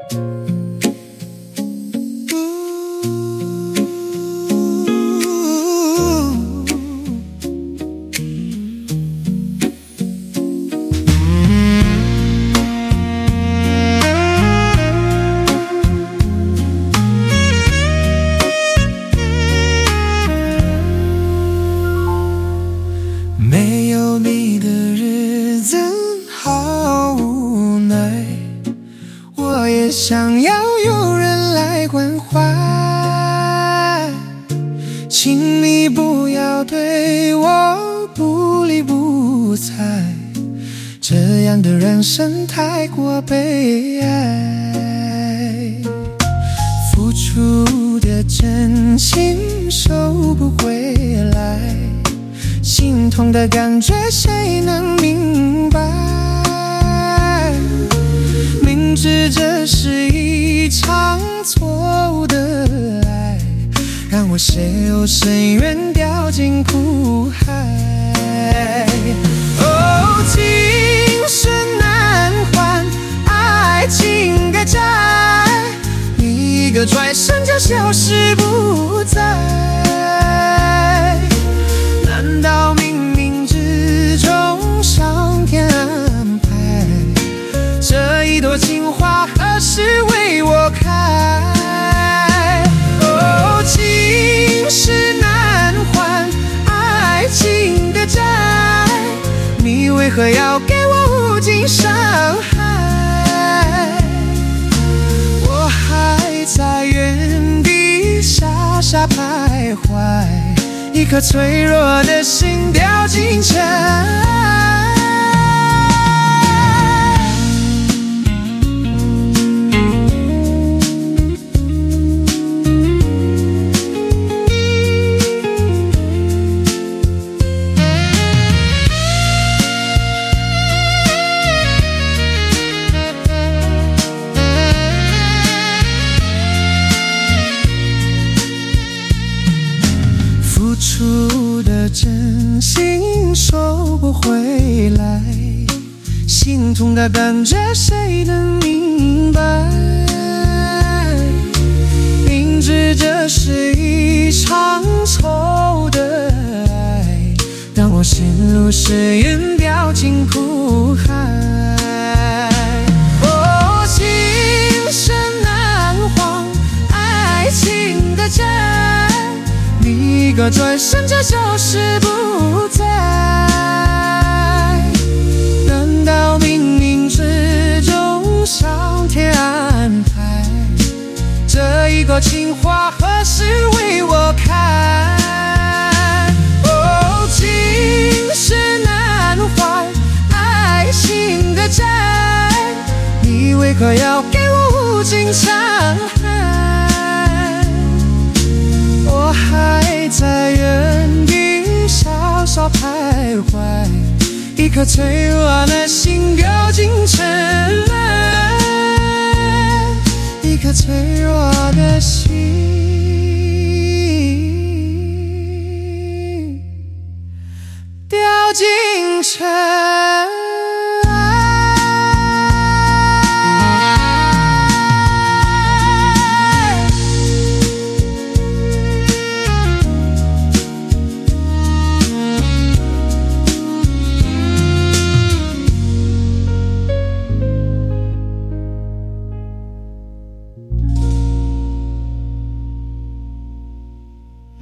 没有你的日子好无奈，我也想要有人来关怀，请你不要对我不理不睬，这样的人生太过悲哀。付出的真心收不回来，心痛的感觉谁能明白？明知这是一场错误的爱，让我陷入深渊，掉进苦海。哦，今生难还爱情的债，你一个转身就消失不在。难道冥冥之中上天安排，这一朵情花何时为我开？哦，今世难还爱情的债，你为何要给我无尽伤害？我还在原地傻傻徘徊，一颗脆弱的心掉进尘埃。付出的真心收不回来，心痛的感觉谁能明白？明知这是一场错误的爱，让我陷入深渊，掉进苦海。哦，今生难还爱情的债，你一个转身就消失不在。难道冥冥之中上天安排，这一朵情花何时为我开？哦，今世难还爱情的债，你为何要给我无尽伤害？我还在原地稍稍徘徊，一颗脆弱的心掉进尘埃。